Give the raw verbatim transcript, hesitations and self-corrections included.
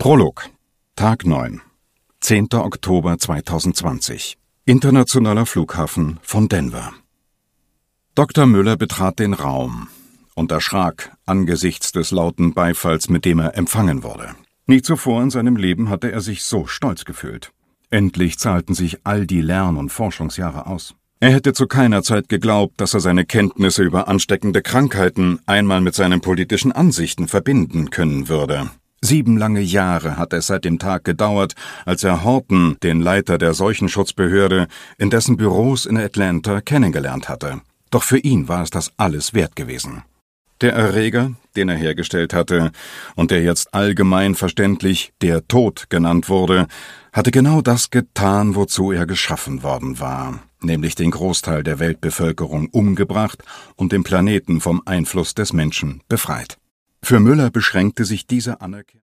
Prolog. Tag neun. zehnter Oktober zweitausendzwanzig. Internationaler Flughafen von Denver. Doktor Müller betrat den Raum und erschrak angesichts des lauten Beifalls, mit dem er empfangen wurde. Nie zuvor in seinem Leben hatte er sich so stolz gefühlt. Endlich zahlten sich all die Lern- und Forschungsjahre aus. Er hätte zu keiner Zeit geglaubt, dass er seine Kenntnisse über ansteckende Krankheiten einmal mit seinen politischen Ansichten verbinden können würde. Sieben lange Jahre hatte es seit dem Tag gedauert, als er Horton, den Leiter der Seuchenschutzbehörde, in dessen Büros in Atlanta kennengelernt hatte. Doch für ihn war es das alles wert gewesen. Der Erreger, den er hergestellt hatte und der jetzt allgemein verständlich der Tod genannt wurde, hatte genau das getan, wozu er geschaffen worden war, nämlich den Großteil der Weltbevölkerung umgebracht und den Planeten vom Einfluss des Menschen befreit. Für Müller beschränkte sich diese Anerkennung